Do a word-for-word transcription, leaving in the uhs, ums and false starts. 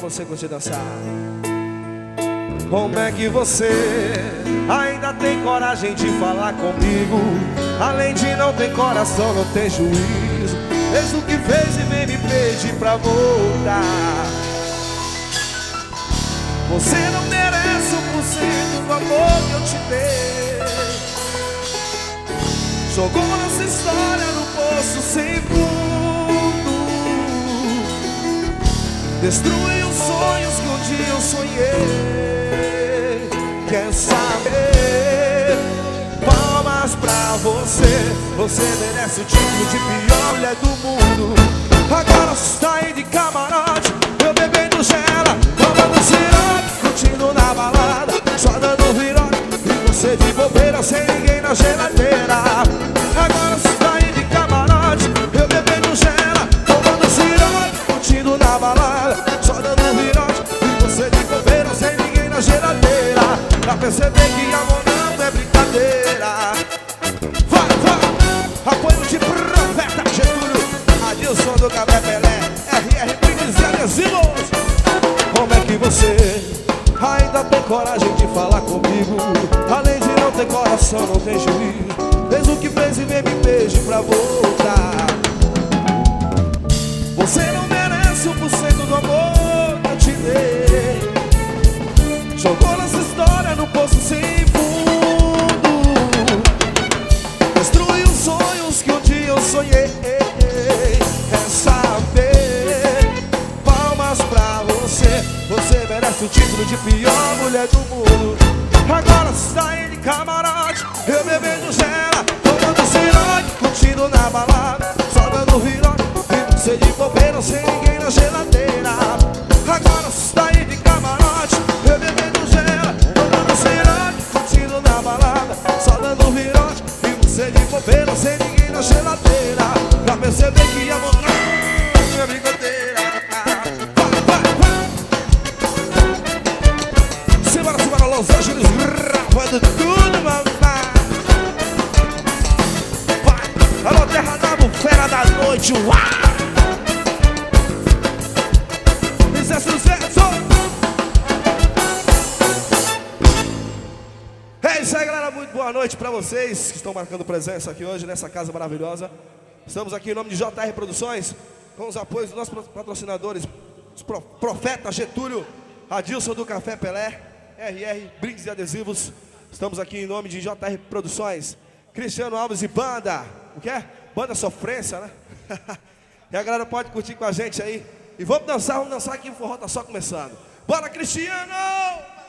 você curtir dançar. Como é que você ainda tem coragem de falar comigo? Além de não ter coração, não tem juízo. Fez o que fez e vem me pedir pra voltar. Você não merece um por cento do amor que eu te dei. Jogou nossa história no poço sem fundo. Destruiu os sonhos que um dia eu sonhei. Quer saber? Palmas pra você. Você merece o título de pior mulher do mundo. Agora sai de camarote, eu bebendo gela, tomando siroque, curtindo na balada, só dando virote, e você de bobeira sem ninguém na geladeira. Agora sai de camarote, eu bebendo gela, tomando siroque, curtindo na balada, só dando virote, e você de bobeira sem ninguém na geladeira. Pra perceber que amor não é brincadeira. Vai, vai! Apoio de Profeta Getúlio, Adilson do Café Pelé, R R Briggs e Adesivos. Como é que você ainda tem coragem de falar comigo? Além de não ter coração, não tem juízo. Fez o que fez e vem me beijar pra voltar. Você não merece um por cento do amor que eu te dei. Jogou nossa história no poço sem fundo. Destruiu os sonhos que um dia eu sonhei. Quer saber? Palmas pra você. Você merece o título de pior mulher do mundo. Agora sai de camarote, eu bebendo gela, tomando siroque, curtindo na balada, só dando virote, e você de bobeira sem ninguém na geladeira. Agora sai de camarote, eu bebendo gela, tomando siroque, curtindo na balada, só dando virote, e você de bobeira sem ninguém na geladeira. Pra perceber que amor não é brincadeira. Simbora, simbora, Los Angeles, gravando tudo, mamãe. Vai, alô, terra da bufera da noite, uau! Isso é sucesso! É isso aí, galera, muito boa noite pra vocês que estão marcando presença aqui hoje nessa casa maravilhosa. Estamos aqui em nome de J R Produções, com os apoios dos nossos patrocinadores, os Profeta Getúlio, Adilson do Café Pelé, R R Briggs e Adesivos. Estamos aqui em nome de J R Produções, Cristiano Alves e Banda. O que é? Banda Sofrência, né? E a galera pode curtir com a gente aí. E vamos dançar, vamos dançar aqui, o forró tá só começando. Bora, Cristiano!